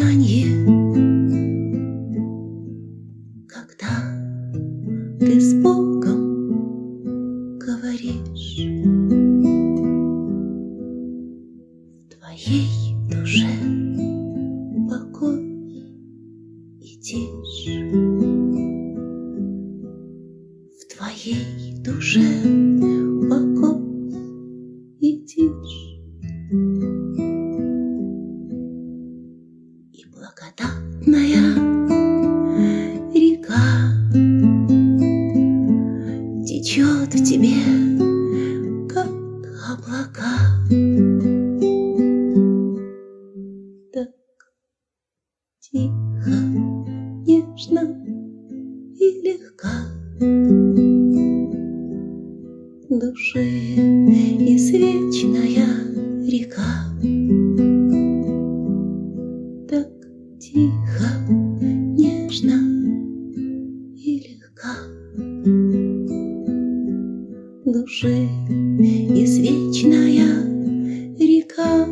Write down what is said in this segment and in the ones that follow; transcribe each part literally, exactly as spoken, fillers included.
мечтанье, когда ты с Богом говоришь, в твоей душе покой и тишь, в твоей душе покой и тишь. И благодатная река течет в тебе, как облака, так тихо, нежно и легка. Души извечная река, так тихо, нежно и легка. Души извечная река,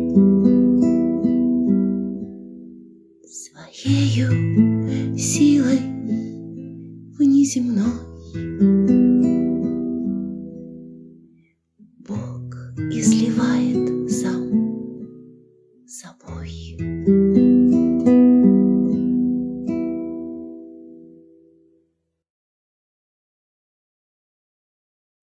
своею силой внеземной Бог изливает